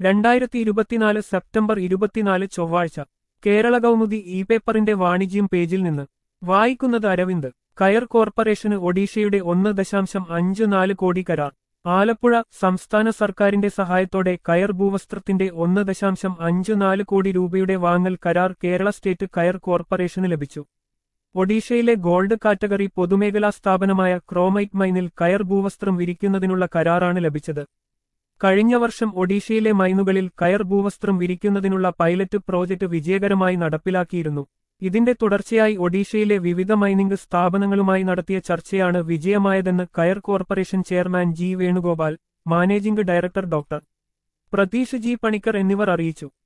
2024 September 24 ചൊവ്വാഴ്ച Kerala Kaumudi E പേപ്പറിന്റെ വാണിജ്യം പേജിൽ നിന്ന് വായിക്കുന്നത് അരവിന്ദ്. കയർ കോർപ്പറേഷന് ഒഡീഷയുടെ 1.54 കോടി കരാർ. ആലപ്പുഴ. സംസ്ഥാന സർക്കാരിന്റെ സഹായത്തോടെ കയർ ഭൂവസ്ത്രത്തിന്റെ 1.54 കോടി രൂപയുടെ വാങ്ങൽ കരാർ കേരള സ്റ്റേറ്റ് കയർ കോർപ്പറേഷന് ലഭിച്ചു. ഒഡീഷയിലെ ഗോൾഡ് കാറ്റഗറി പൊതുമേഖലാ സ്ഥാപനമായ ക്രോമൈറ്റ് മൈനിൽ കയർ ഭൂവസ്ത്രം വിരിക്കുന്നതിനുള്ള കരാറാണ് ലഭിച്ചത്. കഴിഞ്ഞ വർഷം ഒഡീഷയിലെ മൈനുകളിൽ കയർ ഭൂവസ്ത്രം വിരിക്കുന്നതിനുള്ള പൈലറ്റ് പ്രോജക്ട് വിജയകരമായി നടപ്പിലാക്കിയിരുന്നു. ഇതിന്റെ തുടർച്ചയായി ഒഡീഷയിലെ വിവിധ മൈനിംഗ് സ്ഥാപനങ്ങളുമായി നടത്തിയ ചർച്ചയാണ് വിജയമായതെന്ന് Coir corporation chairman G Venugopal, managing director doctor Pratheesh G Panicker എന്നിവർ അറിയിച്ചു.